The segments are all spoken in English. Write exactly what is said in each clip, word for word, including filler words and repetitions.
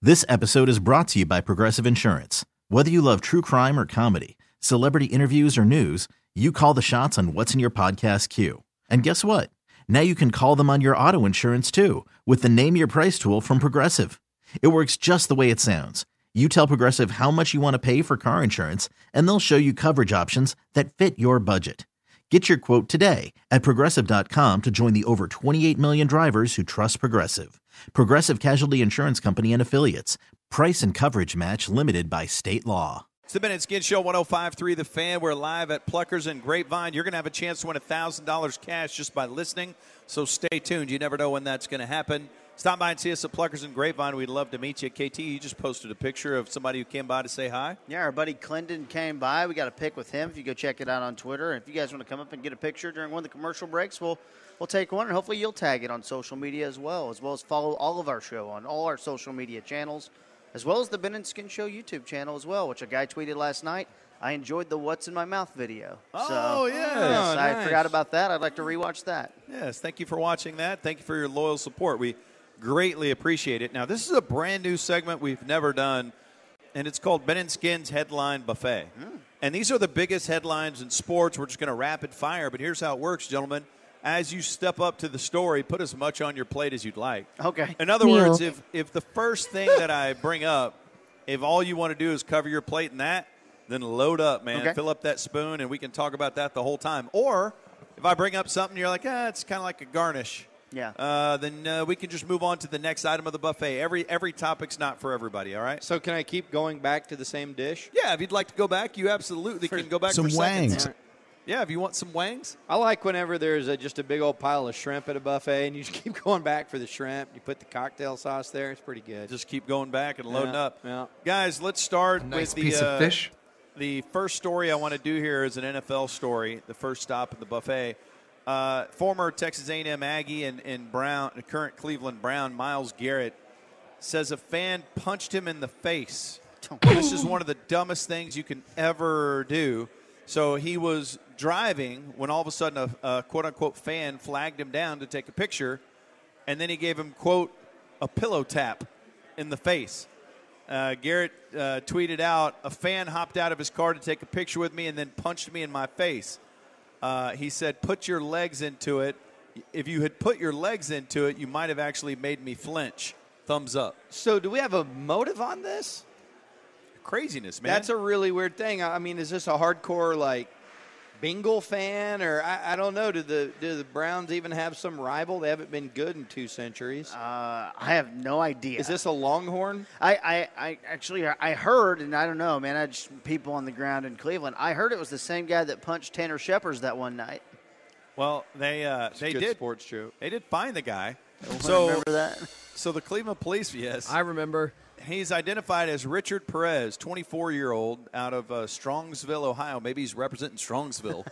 This episode is brought to you by Progressive Insurance. Whether you love true crime or comedy, celebrity interviews or news, you call the shots on what's in your podcast queue. And guess what? Now you can call them on your auto insurance too with the Name Your Price tool from Progressive. It works just the way it sounds. You tell Progressive how much you want to pay for car insurance, and they'll show you coverage options that fit your budget. Get your quote today at Progressive dot com to join the over twenty-eight million drivers who trust Progressive. Progressive Casualty Insurance Company and Affiliates. Price and coverage match limited by state law. It's the Ben and Skin Show, one oh five point three The Fan. We're live at Pluckers and Grapevine. You're going to have a chance to win one thousand dollars cash just by listening, so stay tuned. You never know when that's going to happen. Stop by and see us at Pluckers and Grapevine. We'd love to meet you. K T, you just posted a picture of somebody who came by to say hi. Yeah, our buddy Clendon came by. We got a pic with him. If you go check it out on Twitter. And if you guys want to come up and get a picture during one of the commercial breaks, we'll we'll take one. And hopefully you'll tag it on social media as well, as well as follow all of our show on all our social media channels, as well as the Ben and Skin Show YouTube channel as well, which a guy tweeted last night. I enjoyed the What's in My Mouth video. Oh, so, yes. yes. Oh, I nice. forgot about that. I'd like to rewatch that. Yes, thank you for watching that. Thank you for your loyal support. We greatly appreciate it. Now, this is a brand new segment we've never done, and it's called Ben and Skin's Headline Buffet. Mm. And these are the biggest headlines in sports. We're just going to rapid fire, but here's how it works, gentlemen. As you step up to the story, put as much on your plate as you'd like. Okay. In other Neil. words, if, if the first thing that I bring up, if all you want to do is cover your plate in that, then load up, man. Okay. Fill up that spoon, and we can talk about that the whole time. Or if I bring up something, you're like, ah, it's kind of like a garnish. Yeah. Uh, then uh, we can just move on to the next item of the buffet. Every every topic's not for everybody, all right? So can I keep going back to the same dish? Yeah, if you'd like to go back, you absolutely can go back Some for seconds. wangs. Yeah, if you want some wangs. I like whenever there's a, just a big old pile of shrimp at a buffet and you just keep going back for the shrimp. You put the cocktail sauce there. It's pretty good. Just keep going back and loading Yeah, up. yeah. Guys, let's start A nice with the, piece uh, of fish. The first story I want to do here is an N F L story, the first stop at the buffet. Uh, former Texas A and M Aggie and, and Brown, current Cleveland Brown, Myles Garrett, says a fan punched him in the face. This is one of the dumbest things you can ever do. So he was driving when all of a sudden a, a quote-unquote fan flagged him down to take a picture, and then he gave him, quote, a pillow tap in the face. Uh, Garrett uh, tweeted out, a fan hopped out of his car to take a picture with me and then punched me in my face. Uh, he said, put your legs into it. If you had put your legs into it, you might have actually made me flinch. Thumbs up. So do we have a motive on this? Craziness, man. That's a really weird thing. I mean, is this a hardcore, like, Bengal fan? Or I, I don't know. Do the do the Browns even have some rival? They haven't been good in two centuries. Uh, I have no idea. Is this a Longhorn? I, I, I actually I heard, and I don't know, man. I just people on the ground in Cleveland. I heard it was the same guy that punched Tanner Shepard that one night. Well, they uh, It's a they good did sports joke. They did find the guy. So So remember that? so the Cleveland Police, yes, I remember. he's identified as Richard Perez, twenty-four-year-old out of uh, Strongsville, Ohio. Maybe he's representing Strongsville.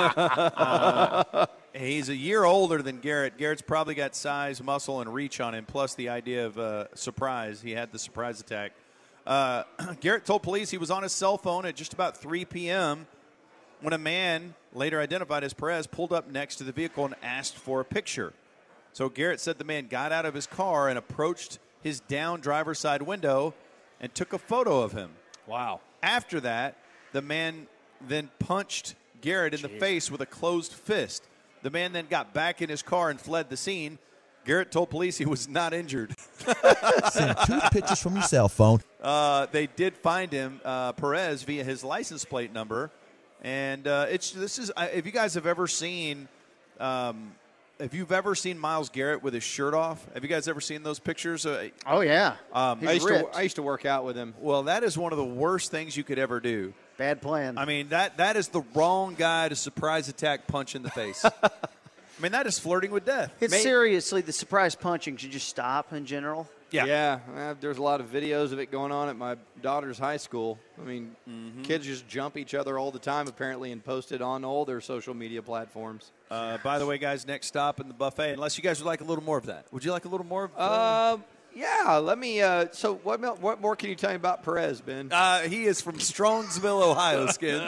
uh, he's a year older than Garrett. Garrett's probably got size, muscle, and reach on him, plus the idea of uh, surprise. He had the surprise attack. Uh, Garrett told police he was on his cell phone at just about three p.m. when a man, later identified as Perez, pulled up next to the vehicle and asked for a picture. So Garrett said the man got out of his car and approached his down driver's side window and took a photo of him. Wow. After that, the man then punched Garrett in the face with a closed fist. The man then got back in his car and fled the scene. Garrett told police he was not injured. Send two pictures from your cell phone. Uh, they did find him, uh, Perez, via his license plate number. And uh, it's this is if you guys have ever seen um, – if you've ever seen Myles Garrett with his shirt off, have you guys ever seen those pictures? Uh, Oh yeah. um, He's I used, to, ripped. I used to work out with him. well, that is one of the worst things you could ever do. Bad plan. I mean, that that is the wrong guy to surprise attack punch in the face. I mean, that is flirting with death. it's May- seriously the surprise punching should just stop in general. Yeah. Yeah, uh, there's a lot of videos of it going on at my daughter's high school. I mean, Mm-hmm. kids just jump each other all the time, apparently, and post it on all their social media platforms. Uh, by the way, guys, next stop in the buffet, unless you guys would like a little more of that. Would you like a little more of Uh, yeah, let me. Uh, so, what, mo- what more can you tell me about Perez, Ben? Uh, he is from Strongsville, Ohio, Skin.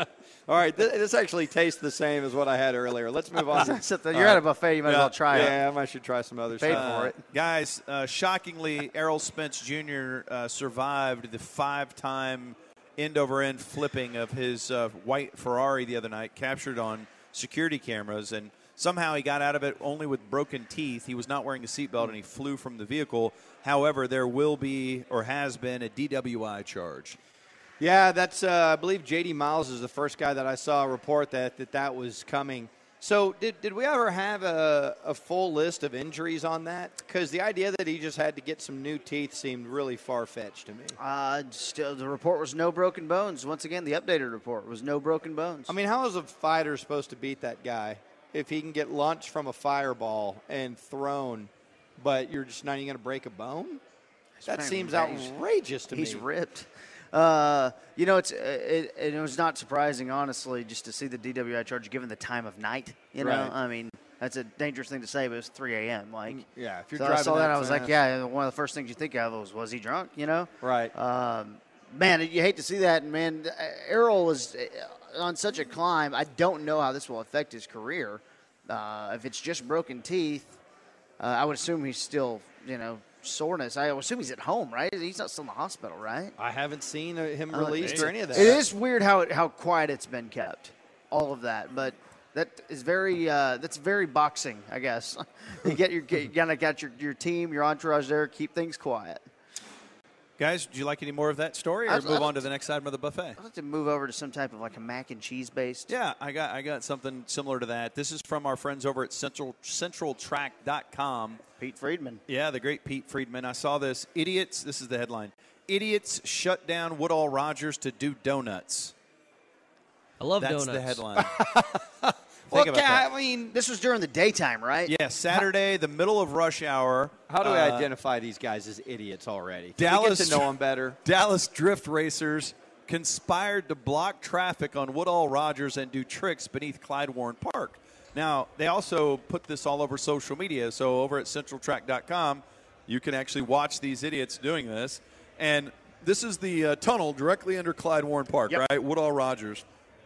All right, this, this actually tastes the same as what I had earlier. Let's move on. To, You're at a buffet. You might yeah, as well try yeah, it. I should try some other Paid stuff. for it. Guys, uh, shockingly, Errol Spence Junior Uh, survived the five-time end-over-end flipping of his uh, white Ferrari the other night, captured on security cameras, and somehow he got out of it only with broken teeth. He was not wearing a seatbelt, and he flew from the vehicle. However, there will be or has been a D W I charge. Yeah, that's. Uh, I believe J D Miles is the first guy that I saw report that that, that was coming. So did, did we ever have a, a full list of injuries on that? Because the idea that he just had to get some new teeth seemed really far-fetched to me. Uh, still, the report was no broken bones. Once again, the updated report was no broken bones. I mean, how is a fighter supposed to beat that guy if he can get launched from a fireball and thrown, but you're just not even going to break a bone? That seems outrageous to me. He's ripped. Uh, you know, it's it, it was not surprising, honestly, just to see the D W I charge given the time of night. You know, Right. I mean, that's a dangerous thing to say, but it's three a.m. Like, Yeah, if you're so I driving saw that, that I was like, fast. yeah. One of the first things you think of was, was he drunk? You know, Right. Um, man, you hate to see that. And man, Errol was on such a climb. I don't know how this will affect his career. Uh, if it's just broken teeth, uh, I would assume he's still, you know, soreness. I would assume he's at home, right? He's not still in the hospital, right? I haven't seen uh, him Uh, released it's- or any of that. It is weird how it, how quiet it's been kept, all of that. But that is very uh, that's very boxing, I guess. you get your you gotta got your, your team, your entourage there. Keep things quiet. Guys, do you like any more of that story, or I'd- move I'd- on to the next item of the buffet? I'd like to move over to some type of like a mac and cheese based. Yeah, I got I got something similar to that. This is from our friends over at Central Central Track dot com. Pete Friedman. Yeah, the great Pete Friedman. I saw this. Idiots, this is the headline. Idiots shut down Woodall Rogers to do donuts. I love That's donuts. the headline. Well, Think about that. I mean, This was during the daytime, right? Yeah, Saturday, the middle of rush hour. how do we uh, identify these guys as idiots already? Can Dallas we get to know them better? Dallas drift racers conspired to block traffic on Woodall Rogers and do tricks beneath Clyde Warren Park. Now, they also put this all over social media. So over at Central Track dot com, you can actually watch these idiots doing this. And this is the uh, tunnel directly under Clyde Warren Park, Yep. right? Woodall Rogers.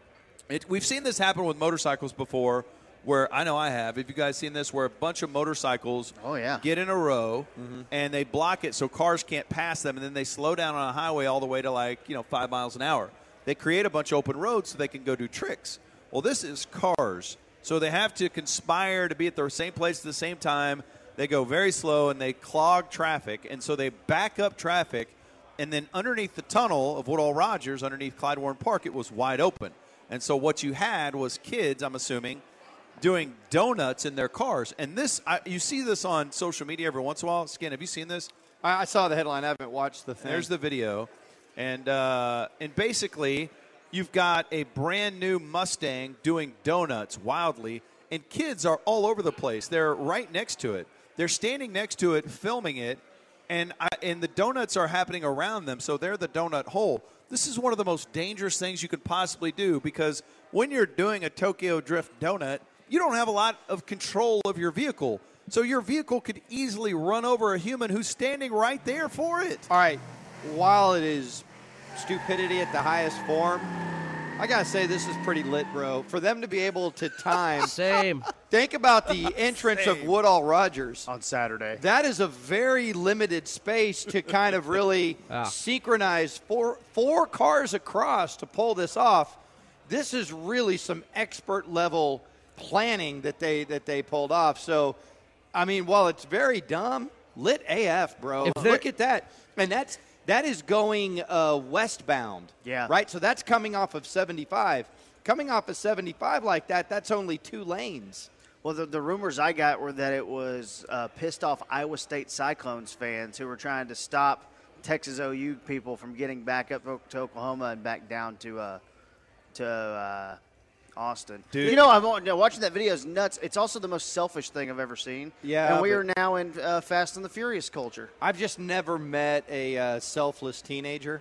It, we've seen this happen with motorcycles before, where I know I have. Have you guys seen this, where a bunch of motorcycles Oh, yeah. get in a row and they block it so cars can't pass them, and then they slow down on a highway all the way to like, you know, five miles an hour. They create a bunch of open roads so they can go do tricks. Well, this is cars. So they have to conspire to be at the same place at the same time. They go very slow and they clog traffic, and so they back up traffic. And then underneath the tunnel of Woodall Rogers, underneath Clyde Warren Park, it was wide open. And so what you had was kids, I'm assuming, doing donuts in their cars. And this, I, you see this on social media every once in a while. Skin, have you seen this? I, I saw the headline. I haven't watched the thing. There's the video. And uh, and basically, you've got a brand new Mustang doing donuts wildly, and kids are all over the place. They're right next to it. They're standing next to it, filming it, and I, and the donuts are happening around them, so they're the donut hole. This is one of the most dangerous things you could possibly do, because when you're doing a Tokyo Drift donut, you don't have a lot of control of your vehicle. So your vehicle could easily run over a human who's standing right there for it. All right. While it is stupidity at the highest form, I got to say this is pretty lit, bro. For them to be able to time. Same. Think about the entrance of Woodall Rogers. On Saturday. That is a very limited space to kind of really Yeah. synchronize four, four cars across to pull this off. This is really some expert level planning that they that they pulled off. So, I mean, while it's very dumb, lit A F, bro. If they're- Look at that. And that's that is going uh, westbound. Yeah. Right? So that's coming off of seventy-five. Coming off of seventy-five like that, that's only two lanes. Well, the, the rumors I got were that it was uh, pissed off Iowa State Cyclones fans who were trying to stop Texas O U people from getting back up to Oklahoma and back down to uh, to uh, Austin. Dude. You know, I'm you know, watching that video is nuts. It's also the most selfish thing I've ever seen. Yeah, and we but- are now in uh, Fast and the Furious culture. I've just never met a uh, selfless teenager.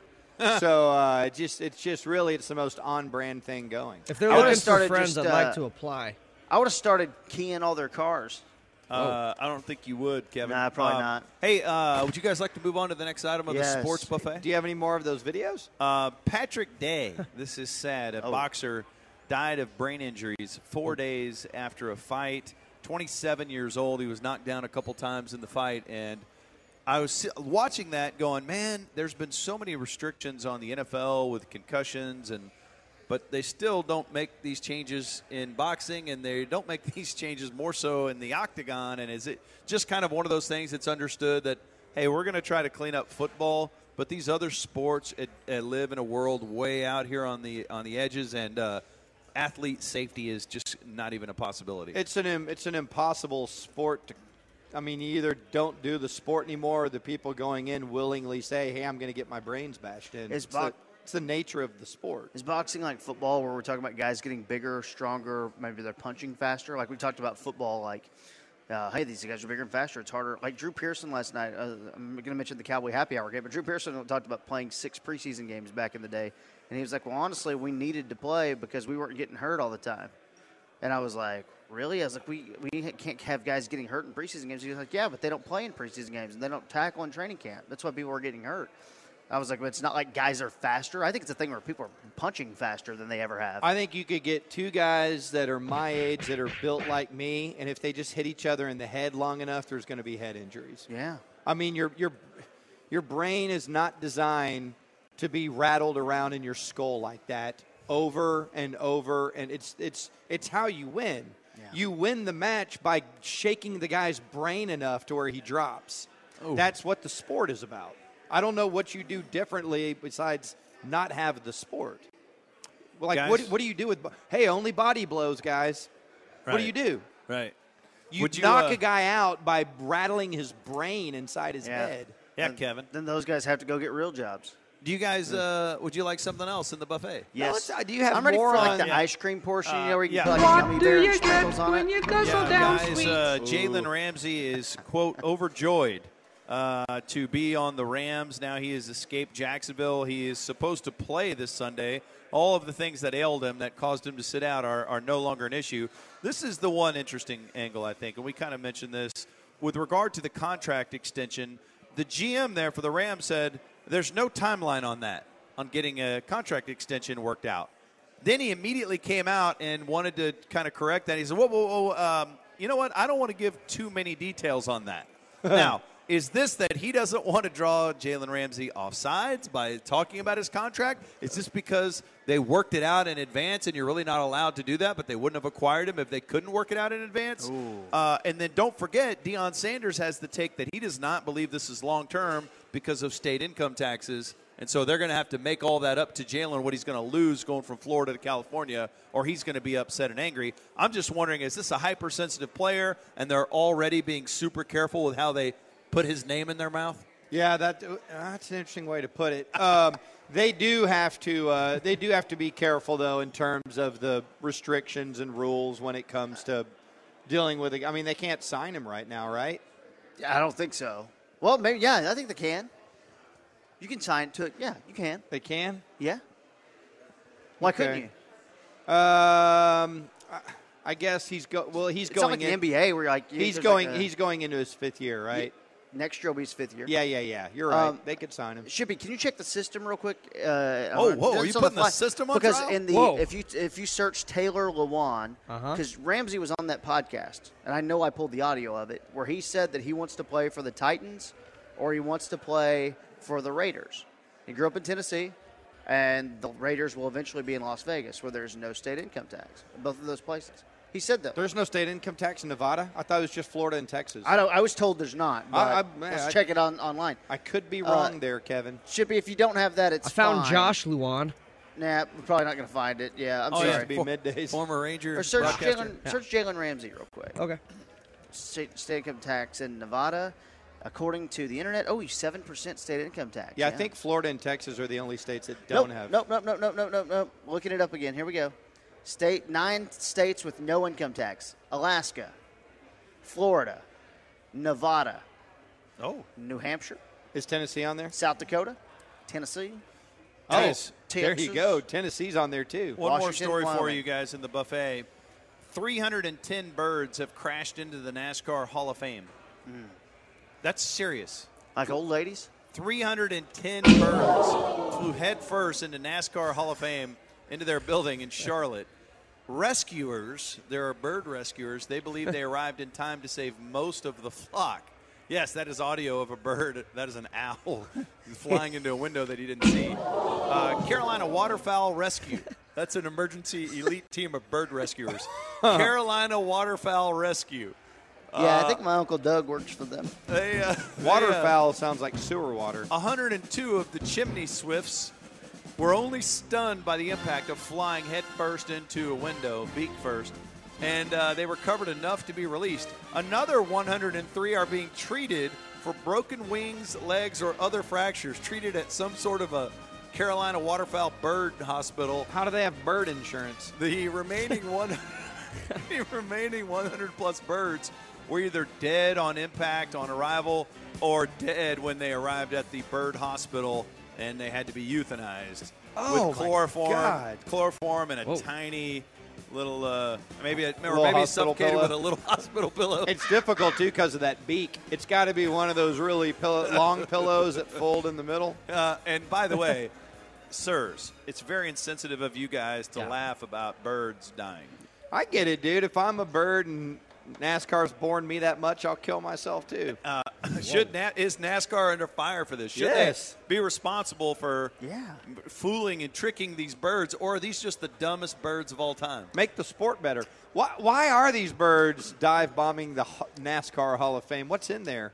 so uh, it just it's just really it's the most on-brand thing going. If they're I would've looking for started friends, just, I'd uh, like to apply. I would have started keying all their cars. Uh, I don't think you would, Kevin. Nah, probably Um, not. Hey, uh, would you guys like to move on to the next item of Yes. the sports buffet? Do you have any more of those videos? Uh, Patrick Day, this is sad, a Oh. boxer, died of brain injuries four days after a fight. twenty-seven years old. He was knocked down a couple times in the fight, and I was watching that going, man, there's been so many restrictions on the N F L with concussions, and but they still don't make these changes in boxing, and they don't make these changes more so in the octagon. And is it just kind of one of those things that's understood that, hey, we're going to try to clean up football, but these other sports it, it live in a world way out here on the on the edges, and uh, athlete safety is just not even a possibility. It's an it's an impossible sport to I mean, you either don't do the sport anymore or the people going in willingly say, hey, I'm going to get my brains bashed in. Is It's, bo- the, it's the nature of the sport. Is boxing like football, where we're talking about guys getting bigger, stronger, maybe they're punching faster? Like we talked about football, like, uh, hey, these guys are bigger and faster. It's harder. Like Drew Pearson last night, uh, I'm going to mention the Cowboy Happy Hour game, but Drew Pearson talked about playing six preseason games back in the day. And he was like, well, honestly, we needed to play because we weren't getting hurt all the time. And I was like, really? I was like, we, we can't have guys getting hurt in preseason games. He was like, yeah, but they don't play in preseason games, and they don't tackle in training camp. That's why people are getting hurt. I was like, but it's not like guys are faster. I think it's a thing where people are punching faster than they ever have. I think you could get two guys that are my age that are built like me, and if they just hit each other in the head long enough, there's going to be head injuries. Yeah. I mean, your your your brain is not designed to be rattled around in your skull like that over and over, and it's it's it's how you win. Yeah. You win the match by shaking the guy's brain enough to where he drops. Ooh. That's what the sport is about. I don't know what you do differently besides not have the sport. Well, like, Guys? what, what do you do with – hey, only body blows, guys. What do Right. you do? Right. You, Would you, knock uh, a guy out by rattling his brain inside his Yeah. head. Yeah, Then- Kevin. Then those guys have to go get real jobs. Do you guys, uh, would you like something else in the buffet? Yes. let's- uh, do you have I'm ready more for like on- the yeah. ice cream portion, you Uh, know, where you yeah. can put like What gummy do bear you and get sprinkles on when it. you guzzle Yeah, down guys, sweet? uh, Jalen Ramsey is, quote, overjoyed uh, to be on the Rams. Now he has escaped Jacksonville. He is supposed to play this Sunday. All of the things that ailed him that caused him to sit out are, are no longer an issue. This is the one interesting angle, I think, and we kind of mentioned this. With regard to the contract extension, the G M there for the Rams said there's no timeline on that, on getting a contract extension worked out. Then he immediately came out and wanted to kind of correct that. He said, whoa, whoa, whoa, um, you know what? I don't want to give too many details on that. Now, is this that he doesn't want to draw Jalen Ramsey off sides by talking about his contract? Is this because they worked it out in advance and you're really not allowed to do that, but they wouldn't have acquired him if they couldn't work it out in advance? Uh, and then don't forget, Deion Sanders has the take that he does not believe this is long-term because of state income taxes. And so they're going to have to make all that up to Jalen, what he's going to lose going from Florida to California, or he's going to be upset and angry. I'm just wondering, is this a hypersensitive player, and they're already being super careful with how they put his name in their mouth? Yeah, that that's an interesting way to put it. Um, they do have to uh, they do have to be careful though in terms of the restrictions and rules when it comes to dealing with it. I mean, they can't sign him right now, right? I don't think so. Well, maybe, yeah, I think they can. You can sign to it. Yeah, you can. They can. Yeah. Why couldn't Okay. you? Um, I- I guess he's go. Well, he's It's not going like the in. N B A where you're like He's there's going. Like a- he's going into his fifth year, right? next year will be his fifth year. Yeah, yeah, yeah. You're right. Um, they could sign him. Shippy, can you check the system real quick? Uh, Oh, on- whoa, are just you on putting the fly. system on because trial? in the Whoa. if you if you search Taylor Lewan, Uh-huh. because Ramsey was on that podcast, and I know I pulled the audio of it where he said that he wants to play for the Titans or he wants to play for the Raiders. He grew up in Tennessee, and the Raiders will eventually be in Las Vegas, where there's no state income tax. Both of those places. He said that. There's no state income tax in Nevada. I thought it was just Florida and Texas. I don't. I was told there's not. But I- I- let's I- check it on online. I could be Uh, wrong there, Kevin. Shippy, if you don't have that, it's I found fine. Josh Luan. Nah, we're probably not going to find it. Yeah, I'm Oh, sorry. yeah. Used to be For- middays. Former Ranger. Or search broadcaster. Jalen, search Jalen Ramsey real quick. Okay. State, state income tax in Nevada, according to the internet. Oh, seven percent state income tax. Yeah, I think Florida and Texas are the only states that nope, don't have. Nope, nope, nope, nope, nope, nope, nope. Looking it up again. Here we go. State nine states with no income tax: Alaska, Florida, Nevada, Oh, New Hampshire, Is Tennessee on there? South Dakota, Tennessee. Guys, There you Texas. go. Tennessee's on there too. one more Washington, story for Wyoming. you guys in the buffet. three hundred ten birds have crashed into the NASCAR Hall of Fame. That's serious. Like old ladies. three hundred ten birds flew head first into NASCAR Hall of Fame into their building in Charlotte. rescuers, there are bird rescuers, they believe they arrived in time to save most of the flock. Yes, that is audio of a bird. That is an owl flying into a window that he didn't see. Uh, Carolina Waterfowl Rescue. That's an emergency elite team of bird rescuers. Carolina Waterfowl Rescue. Yeah, Uh, I think my Uncle Doug works for them. They, uh, Waterfowl sounds like sewer water. one hundred two of the chimney swifts were only stunned by the impact of flying head first into a window, beak first, and uh, they recovered enough to be released. Another one hundred three are being treated for broken wings, legs, or other fractures, treated at some sort of a Carolina Waterfowl Bird Hospital. How do they have bird insurance? The remaining one, the remaining one hundred plus birds were either dead on impact on arrival or dead when they arrived at the bird hospital, and they had to be euthanized Oh, with my chloroform, God. chloroform, and a Whoa. tiny little, uh, maybe, a, or Little maybe hospital suffocated pillow. with a little hospital pillow. It's difficult, too, because of that beak. It's got to be one of those really pillow, long pillows that fold in the middle. Uh, and by the way, sirs, it's very insensitive of you guys to Yeah. laugh about birds dying. I get it, dude. If I'm a bird and NASCAR's boring me that much, I'll kill myself, too. Uh, should Na- is NASCAR under fire for this? Should Yes. they be responsible for Yeah. fooling and tricking these birds, or are these just the dumbest birds of all time? Make the sport better. Why, why are these birds dive bombing the Ho- NASCAR Hall of Fame? What's in there?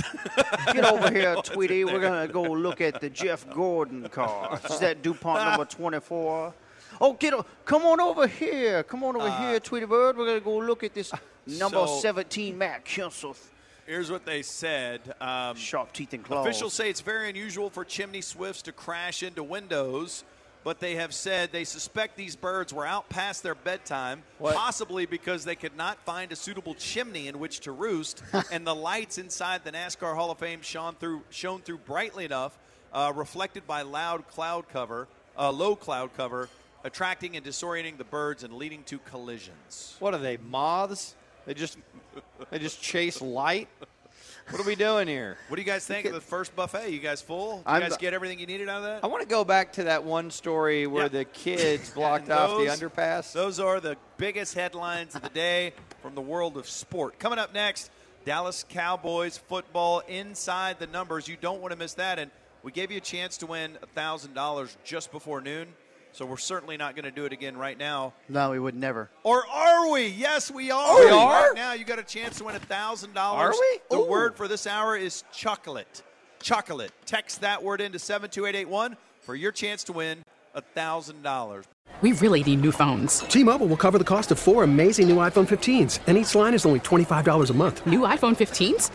Get over here, Tweety. We're going to go look at the Jeff Gordon car. Is that DuPont number twenty-four? Oh, get o- come on over here. Come on over here, Tweety Bird. We're going to go look at this number so- seventeen Matt Kenseth. Here's what they said. Um, Sharp teeth and claws. Officials say it's very unusual for chimney swifts to crash into windows, but they have said they suspect these birds were out past their bedtime, What? possibly because they could not find a suitable chimney in which to roost, and the lights inside the NASCAR Hall of Fame shone through, shone through brightly enough, uh, reflected by loud cloud cover, uh, low cloud cover, attracting and disorienting the birds and leading to collisions. What are they, moths? They just they just chase light? What are we doing here? What do you guys think of the first buffet? You guys full? Did you I'm- guys get everything you needed out of that? I want to go back to that one story where Yeah. the kids blocked And off the those- underpass. Those are the biggest headlines of the day from the world of sport. Coming up next, Dallas Cowboys football inside the numbers. You don't want to miss that. And we gave you a chance to win one thousand dollars just before noon, so we're certainly not going to do it again right now. No, we would never. Or are we? Yes, we are. Oh, we are? Right now, you got a chance to win one thousand dollars. Are we? The Ooh. word for this hour is chocolate. Chocolate. Text that word into seven two eight eight one for your chance to win one thousand dollars. We really need new phones. T-Mobile will cover the cost of four amazing new iPhone fifteens, and each line is only twenty-five dollars a month. New iPhone fifteens?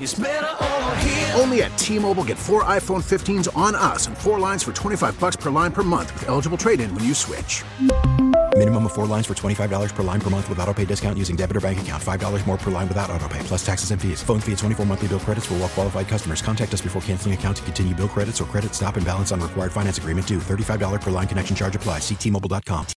Only at T-Mobile, get four iPhone fifteens on us and four lines for twenty-five bucks per line per month with eligible trade-in when you switch. Minimum of four lines for twenty-five dollars per line per month with autopay discount using debit or bank account. five dollars more per line without autopay, plus taxes and fees. Phone fee at twenty-four monthly bill credits for well-qualified customers. Contact us before canceling account to continue bill credits or credit stop and balance on required finance agreement due. thirty-five dollars per line connection charge applies. See T Mobile dot com.